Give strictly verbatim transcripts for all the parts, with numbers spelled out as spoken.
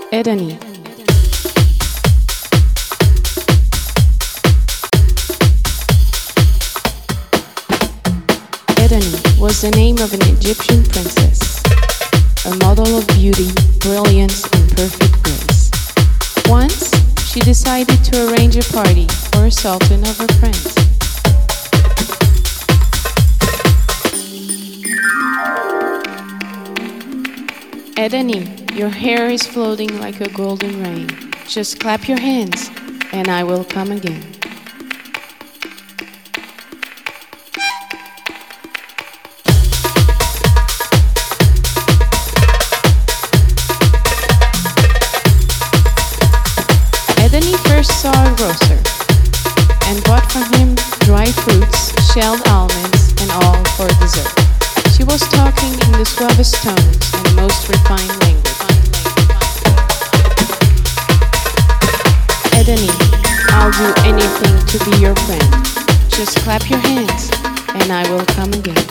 Edeni. Edeni was the name of an Egyptian princess, a model of beauty, brilliance, and perfect grace. Once, she decided to arrange a party for a sultan of her friends. Edeni, your hair is floating like a golden rain. Just clap your hands, and I will come again. Edeni first saw a grocer and bought from him dry fruits, shelled almonds, and all for dessert. She was talking in the suavest tones and most refined language. Edeni, I'll do anything to be your friend. Just clap your hands, and I will come again.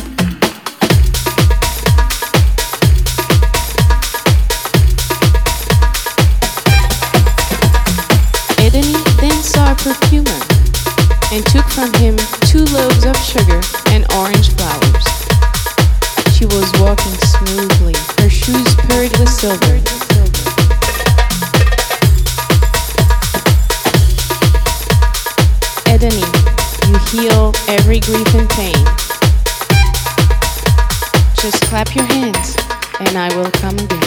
Edeni then saw a perfumer and took from him two loaves of sugar and orange flowers. She was walking smoothly, her shoes purred with silver. Edeni, you heal every grief and pain. Just clap your hands, and I will come again.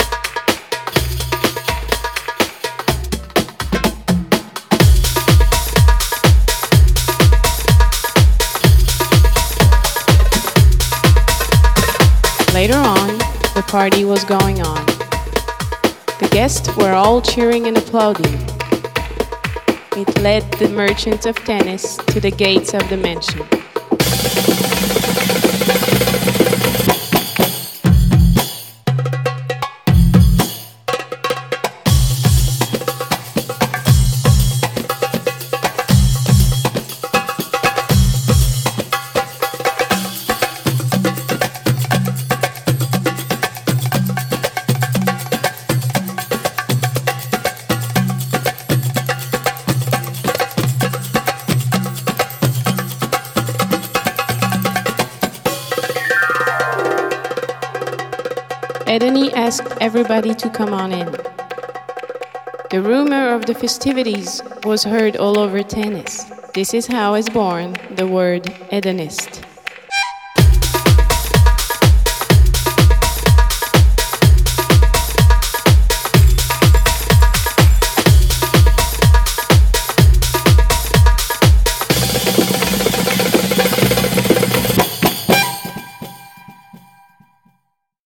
Later on, the party was going on. The guests were all cheering and applauding. It led the merchant of tennis to the gates of the mansion. Edeni asked everybody to come on in. The rumor of the festivities was heard all over tennis. This is how is born the word Edenist.